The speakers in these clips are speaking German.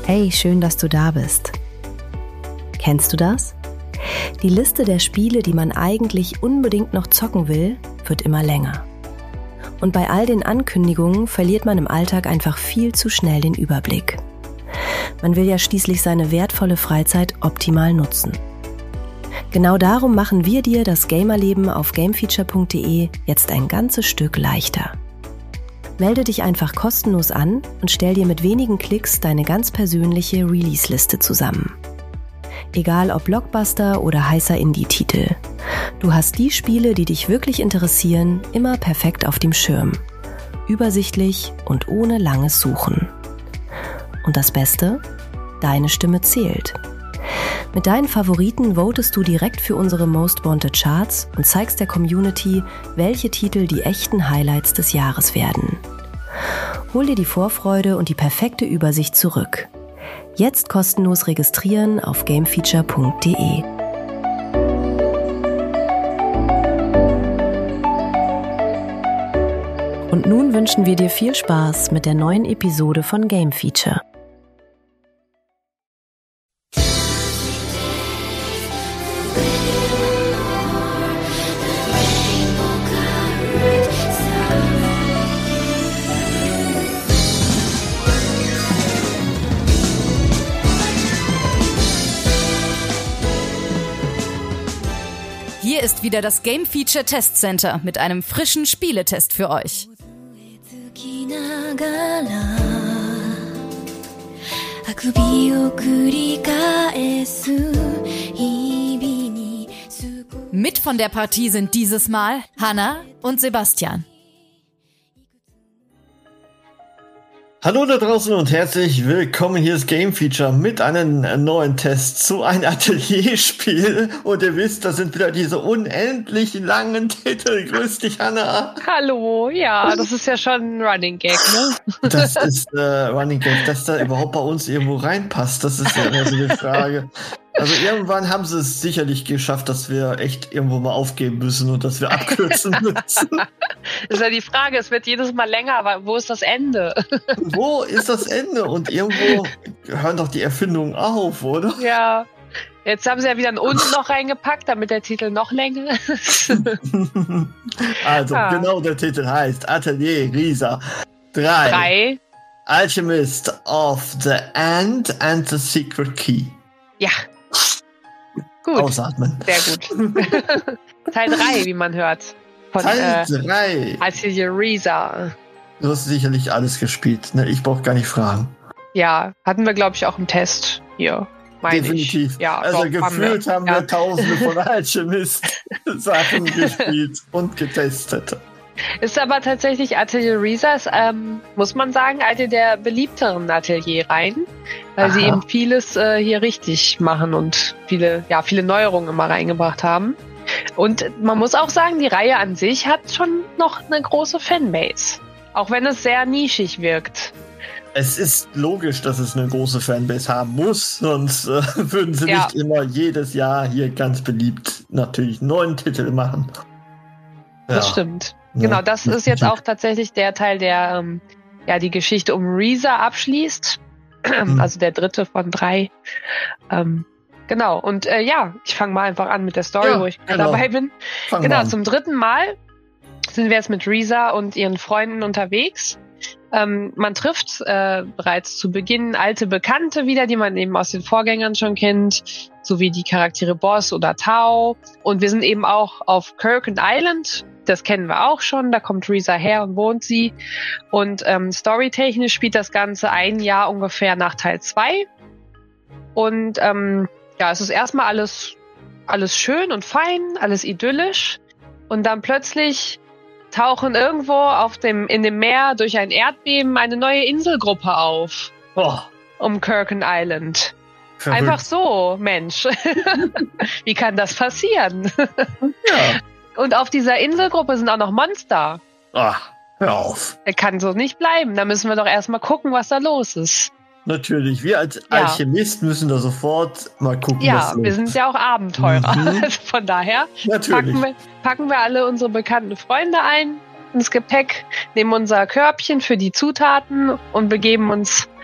Hey, schön, dass du da bist. Kennst du das? Die Liste der Spiele, die man eigentlich unbedingt noch zocken will, wird immer länger. Und bei all den Ankündigungen verliert man im Alltag einfach viel zu schnell den Überblick. Man will ja schließlich seine wertvolle Freizeit optimal nutzen. Genau darum machen wir dir das Gamerleben auf gamefeature.de jetzt ein ganzes Stück leichter. Melde dich einfach kostenlos an und stell dir mit wenigen Klicks deine ganz persönliche Release-Liste zusammen. Egal ob Blockbuster oder heißer Indie-Titel. Du hast die Spiele, die dich wirklich interessieren, immer perfekt auf dem Schirm. Übersichtlich und ohne langes Suchen. Und das Beste? Deine Stimme zählt. Mit deinen Favoriten votest du direkt für unsere Most Wanted Charts und zeigst der Community, welche Titel die echten Highlights des Jahres werden. Hol dir die Vorfreude und die perfekte Übersicht zurück. Jetzt kostenlos registrieren auf gamefeature.de. Und nun wünschen wir dir viel Spaß mit der neuen Episode von Game Feature. Hier ist wieder das Game Feature Test Center mit einem frischen Spieletest für euch. Mit von der Partie sind dieses Mal Hannah und Sebastian. Hallo da draußen und herzlich willkommen. Hier ist Game Feature mit einem neuen Test zu einem Atelierspiel. Und ihr wisst, das sind wieder diese unendlich langen Titel. Grüß dich, Hannah. Hallo, ja, das ist ja schon ein Running Gag, ne? Das ist Running Gag, dass da überhaupt bei uns irgendwo reinpasst. Das ist ja immer so die Frage. Also irgendwann haben sie es sicherlich geschafft, dass wir echt irgendwo mal aufgeben müssen und dass wir abkürzen müssen. Das ist ja die Frage, es wird jedes Mal länger, aber wo ist das Ende? Wo ist das Ende? Und irgendwo hören doch die Erfindungen auf, oder? Ja, jetzt haben sie ja wieder ein Und noch reingepackt, damit der Titel noch länger ist. Also, genau, der Titel heißt Atelier Risa 3. Alchemist of the End and the Secret Key. Ja. Gut. Ausatmen. Sehr gut. Teil 3, wie man hört. Von, Teil 3. Atelier Risa. Du hast sicherlich alles gespielt, ne? Ich brauche gar nicht fragen. Ja, hatten wir, glaube ich, auch im Test hier. Definitiv. Ja, also doch, gefühlt haben wir Tausende von Alchemist-Sachen gespielt und getestet. Ist aber tatsächlich Atelier Risa, muss man sagen, eine der beliebteren Atelierreihen, weil sie eben vieles hier richtig machen und viele Neuerungen immer reingebracht haben. Und man muss auch sagen, die Reihe an sich hat schon noch eine große Fanbase, auch wenn es sehr nischig wirkt. Es ist logisch, dass es eine große Fanbase haben muss, sonst würden sie nicht immer jedes Jahr hier ganz beliebt natürlich einen neuen Titel machen. Ja. Das stimmt. Genau, das ist jetzt auch tatsächlich der Teil, der die Geschichte um Risa abschließt. Also der 3. von 3. Genau, und ich fange mal einfach an mit der Story, wo ich dabei bin. Genau, zum 3. Mal sind wir jetzt mit Risa und ihren Freunden unterwegs. Man trifft bereits zu Beginn alte Bekannte wieder, die man eben aus den Vorgängern schon kennt, sowie die Charaktere Boss oder Tao. Und wir sind eben auch auf Kirken Island. Das kennen wir auch schon, da kommt Risa her und wohnt sie. Und storytechnisch spielt das Ganze ein Jahr ungefähr nach Teil 2. Und es ist erstmal alles schön und fein, alles idyllisch. Und dann plötzlich tauchen irgendwo in dem Meer durch ein Erdbeben eine neue Inselgruppe auf. Um Kirken Island. Verrückt. Einfach so, Mensch. Wie kann das passieren? Ja. Und auf dieser Inselgruppe sind auch noch Monster. Ach, hör auf. Er kann so nicht bleiben. Da müssen wir doch erstmal gucken, was da los ist. Natürlich, wir als Alchemist müssen da sofort mal gucken. Ja, wir sind ja auch Abenteurer. Also von daher packen wir alle unsere bekannten Freunde ins Gepäck, nehmen unser Körbchen für die Zutaten und begeben uns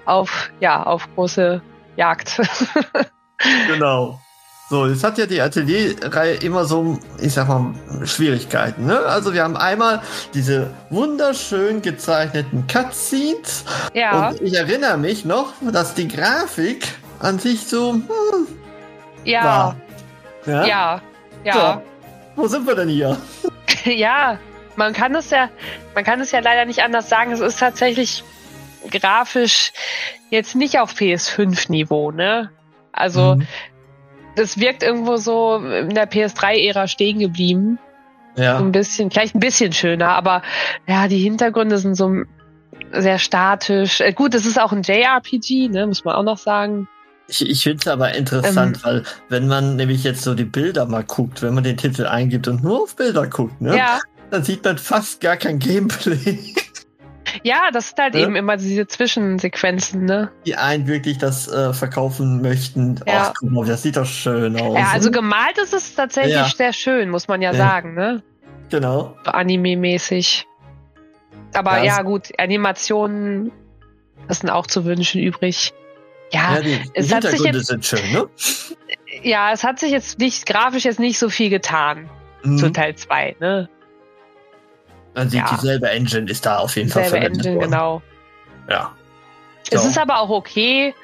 auf große Jagd. Genau. So, jetzt hat ja die Atelier-Reihe immer so, ich sag mal, Schwierigkeiten, ne? Also wir haben einmal diese wunderschön gezeichneten Cutscenes. Ja. Und ich erinnere mich noch, dass die Grafik an sich so Ja. war. Ja. So, wo sind wir denn hier? Ja, man kann es ja leider nicht anders sagen. Es ist tatsächlich grafisch jetzt nicht auf PS5-Niveau, ne? Also, das wirkt irgendwo so in der PS3-Ära stehen geblieben. Ja. So vielleicht ein bisschen schöner, aber ja, die Hintergründe sind so sehr statisch. Gut, es ist auch ein JRPG, ne, muss man auch noch sagen. Ich finde es aber interessant, weil wenn man nämlich jetzt so die Bilder mal guckt, wenn man den Titel eingibt und nur auf Bilder guckt, ne, dann sieht man fast gar kein Gameplay. Ja, das ist halt eben immer diese Zwischensequenzen, ne? Die einen wirklich das verkaufen möchten. Ja. Ach, guck mal, das sieht doch schön aus. Ja, also gemalt ist es tatsächlich sehr schön, muss man ja sagen, ne? Genau. So Anime-mäßig. Aber ja, gut, Animationen lassen auch zu wünschen übrig. Ja, die Hintergründe sind schön, ne? Ja, es hat sich jetzt grafisch nicht so viel getan zu Teil 2, ne? Man sieht, dieselbe Engine ist da auf jeden Fall verwendet worden. Genau. Ja. So. Es ist aber auch okay,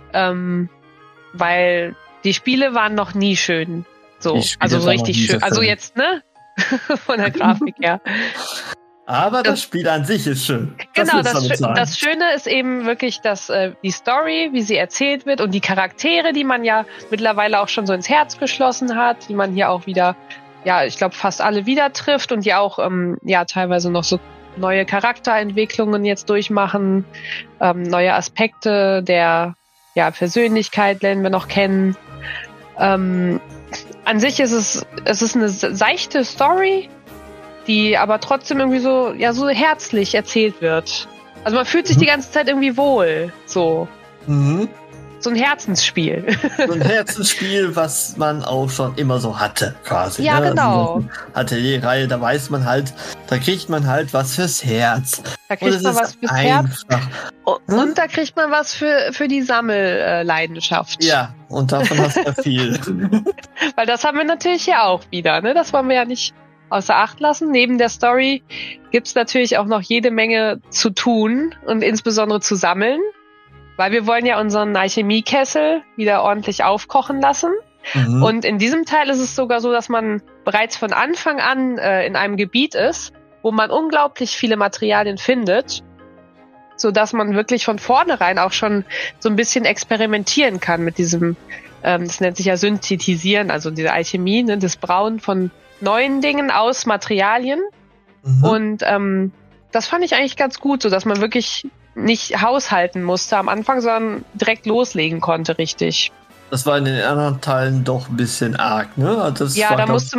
weil die Spiele waren noch nie schön. So, also so richtig schön. Also jetzt, ne? Von der Grafik her. Aber das Spiel an sich ist schön. Genau, das Schöne ist eben wirklich, dass die Story, wie sie erzählt wird und die Charaktere, die man ja mittlerweile auch schon so ins Herz geschlossen hat, die man hier auch wieder, ich glaube, fast alle wieder trifft und die auch teilweise noch so neue Charakterentwicklungen jetzt durchmachen, neue Aspekte der Persönlichkeit lernen wir noch kennen. An sich ist es eine seichte Story, die aber trotzdem irgendwie so herzlich erzählt wird. Also man fühlt sich die ganze Zeit irgendwie wohl, so. So ein Herzensspiel. So ein Herzensspiel, was man auch schon immer so hatte, quasi. Ja, ne? genau. Also die Reihe, da weiß man halt, da kriegt man halt was fürs Herz. Da kriegt man was fürs Herz. Und da kriegt man was für die Sammelleidenschaft. Ja, und davon hast du ja viel. Weil das haben wir natürlich hier auch wieder, ne? Das wollen wir ja nicht außer Acht lassen. Neben der Story gibt's natürlich auch noch jede Menge zu tun und insbesondere zu sammeln. Weil wir wollen ja unseren Alchemiekessel wieder ordentlich aufkochen lassen. Und in diesem Teil ist es sogar so, dass man bereits von Anfang an in einem Gebiet ist, wo man unglaublich viele Materialien findet, sodass man wirklich von vornherein auch schon so ein bisschen experimentieren kann mit diesem, das nennt sich ja Synthetisieren, also diese Alchemie, ne, das Brauen von neuen Dingen aus Materialien. Und das fand ich eigentlich ganz gut, so dass man wirklich nicht haushalten musste am Anfang, sondern direkt loslegen konnte, richtig. Das war in den anderen Teilen doch ein bisschen arg, ne? Also das war, da musste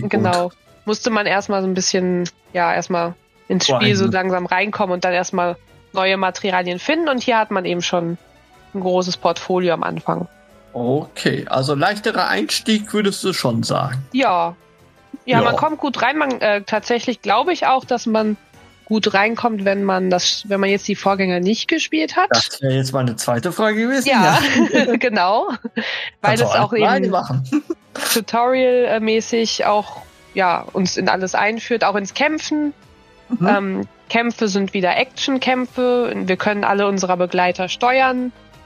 man erstmal so ein bisschen, erstmal ins Spiel so langsam reinkommen und dann erstmal neue Materialien finden und hier hat man eben schon ein großes Portfolio am Anfang. Okay, also leichterer Einstieg würdest du schon sagen. Ja, man kommt gut rein. Tatsächlich glaube ich auch, dass man gut reinkommt, wenn man jetzt die Vorgänger nicht gespielt hat. Das wäre jetzt meine zweite Frage gewesen. Ja. Genau. Weil das auch eben Tutorial-mäßig auch uns in alles einführt, auch ins Kämpfen. Kämpfe sind wieder Action-Kämpfe. Wir können alle unserer Begleiter steuern.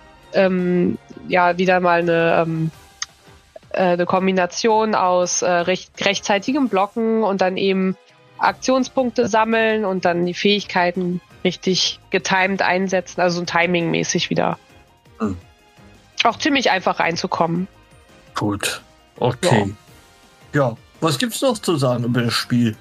Wieder mal eine Kombination aus rechtzeitigem Blocken und dann eben Aktionspunkte sammeln und dann die Fähigkeiten richtig getimed einsetzen, also so timingmäßig wieder. Auch ziemlich einfach reinzukommen. Gut, okay. Ja, was gibt's noch zu sagen über das Spiel?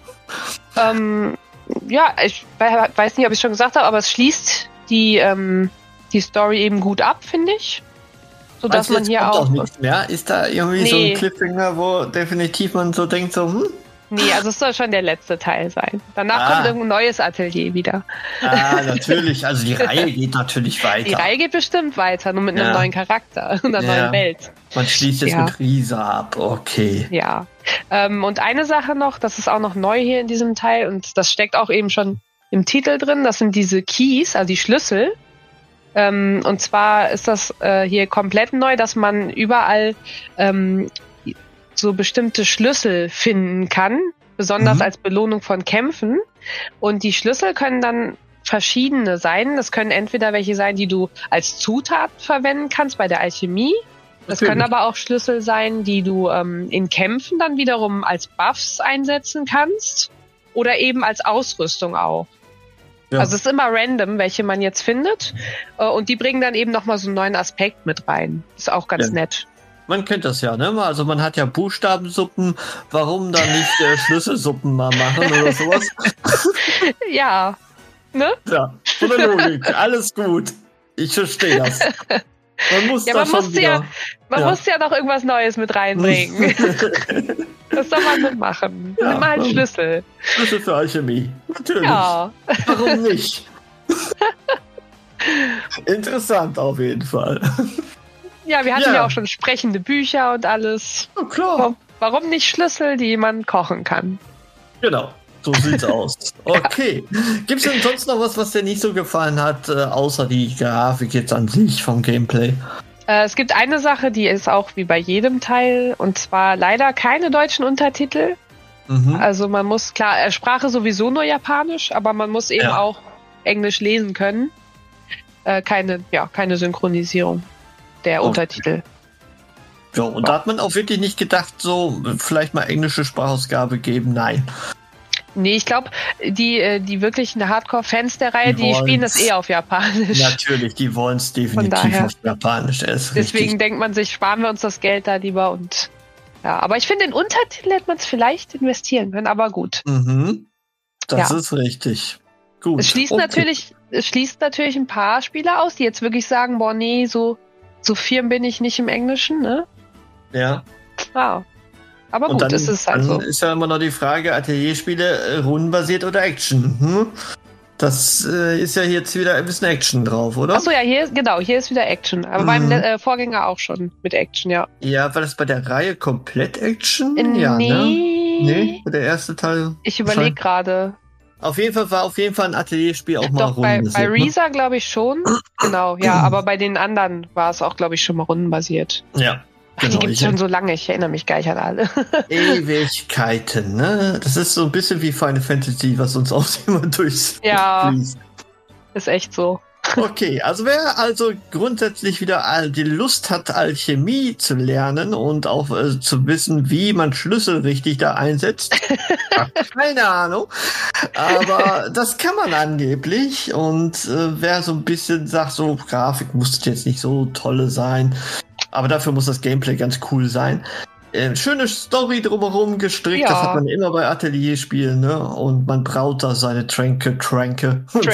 Ich weiß nicht, ob ich es schon gesagt habe, aber es schließt die Story eben gut ab, finde ich. Sodass man hier auch nichts mehr. Ist da irgendwie so ein Cliffhanger, wo definitiv man so denkt, so, Nee, also es soll schon der letzte Teil sein. Danach kommt irgendein neues Atelier wieder. Natürlich. Also die Reihe geht natürlich weiter. Die Reihe geht bestimmt weiter, nur mit einem neuen Charakter und einer neuen Welt. Man schließt jetzt mit Risa ab. Okay. Ja. Und eine Sache noch, das ist auch noch neu hier in diesem Teil und das steckt auch eben schon im Titel drin. Das sind diese Keys, also die Schlüssel. Und zwar ist das hier komplett neu, dass man überall so bestimmte Schlüssel finden kann, besonders als Belohnung von Kämpfen. Und die Schlüssel können dann verschiedene sein. Das können entweder welche sein, die du als Zutat verwenden kannst bei der Alchemie. Das können aber auch Schlüssel sein, die du in Kämpfen dann wiederum als Buffs einsetzen kannst oder eben als Ausrüstung auch. Ja. Also es ist immer random, welche man jetzt findet. Und die bringen dann eben nochmal so einen neuen Aspekt mit rein. Ist auch ganz nett. Man kennt das ja, ne? Also man hat ja Buchstabensuppen. Warum dann nicht Schlüsselsuppen mal machen oder sowas? Ja. Ne? Ja, von der Logik. Alles gut. Ich verstehe das. Man muss ja noch irgendwas Neues mit reinbringen. Das soll man so machen. Ja, nimm mal einen Schlüssel. Schlüssel für Alchemie. Natürlich. Ja. Warum nicht? Interessant auf jeden Fall. Ja, wir hatten ja auch schon sprechende Bücher und alles. Oh, klar. Warum nicht Schlüssel, die man kochen kann? Genau. So sieht's aus. Okay. Gibt es denn sonst noch was dir nicht so gefallen hat, außer die Grafik jetzt an sich vom Gameplay? Es gibt eine Sache, die ist auch wie bei jedem Teil, und zwar leider keine deutschen Untertitel. Also man muss, klar, Sprache sowieso nur Japanisch, aber man muss eben auch Englisch lesen können. Keine Synchronisierung der Untertitel. Ja, und da hat man auch wirklich nicht gedacht, so vielleicht mal englische Sprachausgabe geben. Nein. Nee, ich glaube, die wirklichen Hardcore-Fans der Reihe, die spielen das auf Japanisch. Natürlich, die wollen es definitiv auf Japanisch. Deswegen denkt man sich, sparen wir uns das Geld da lieber und aber ich finde, in Untertitel hätte man es vielleicht investieren können, aber gut. Das ist richtig. Gut. Es schließt natürlich ein paar Spieler aus, die jetzt wirklich sagen, boah, nee, so firm bin ich nicht im Englischen, ne? Ja. Ja. Aber gut, es ist halt so. Dann ist ja immer noch die Frage, Atelierspiele, rundenbasiert oder Action? Das ist ja jetzt wieder ein bisschen Action drauf, oder? Achso, ja, hier ist wieder Action. Aber beim Vorgänger auch schon mit Action, ja. Ja, war das bei der Reihe komplett Action? Ja, ne? Nee, der erste Teil. Ich überlege gerade. Auf jeden Fall war ein Atelierspiel auch mal rundenbasiert. Bei Reza glaube ich schon. Genau, ja, aber bei den anderen war es auch, glaube ich, schon mal rundenbasiert. Ja. Genau, die gibt es schon so lange, ich erinnere mich gar nicht an alle. Ewigkeiten, ne? Das ist so ein bisschen wie Final Fantasy, was uns auch immer durchs fließt. Ist echt so. Okay, also wer grundsätzlich wieder die Lust hat, Alchemie zu lernen und auch zu wissen, wie man Schlüssel richtig da einsetzt, keine Ahnung, aber das kann man angeblich, und wer so ein bisschen sagt, so Grafik muss jetzt nicht so tolle sein, aber dafür muss das Gameplay ganz cool sein. Schöne Story drumherum gestrickt, das hat man immer bei Atelierspielen, ne? Und man braut da seine Tränke und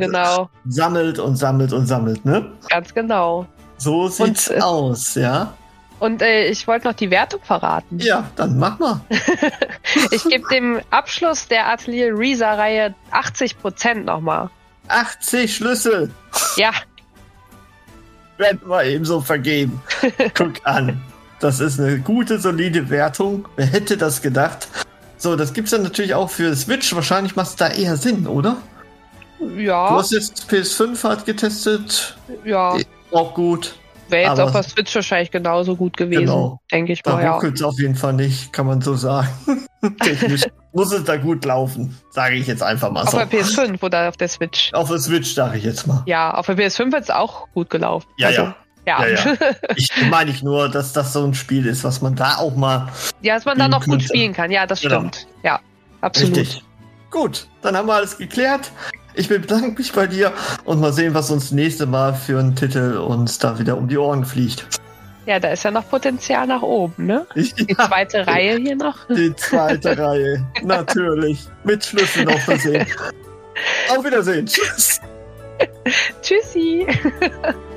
sammelt, ne? Ganz genau. So sieht's aus, ja. Und ich wollte noch die Wertung verraten. Ja, dann mach mal. Ich gebe dem Abschluss der Atelier Reza-Reihe 80% nochmal. 80 Schlüssel. Ja. Werden wir eben so vergeben. Guck an. Das ist eine gute, solide Wertung. Wer hätte das gedacht? So, das gibt's dann natürlich auch für Switch. Wahrscheinlich macht es da eher Sinn, oder? Ja. Du hast jetzt PS5 halt getestet. Ja. Auch gut. Wäre jetzt auf der Switch wahrscheinlich genauso gut gewesen, denke ich mal. Da ruckelt es auf jeden Fall nicht, kann man so sagen. Technisch muss es da gut laufen, sage ich jetzt einfach mal so. Auf der PS5 oder auf der Switch? Auf der Switch, sage ich jetzt mal. Ja, auf der PS5 ist es auch gut gelaufen. Ja. Ich meine nur, dass das so ein Spiel ist, was man da auch mal... Ja, dass man da noch gut spielen kann. Ja, das stimmt. Ja, absolut. Richtig. Gut, dann haben wir alles geklärt. Ich bedanke mich bei dir und mal sehen, was uns nächste Mal für einen Titel uns da wieder um die Ohren fliegt. Ja, da ist ja noch Potenzial nach oben, ne? Die zweite Reihe hier noch. Die zweite Reihe, natürlich. Mit Schlüsseln auf Versehen. Auf Wiedersehen. Tschüss. Tschüssi.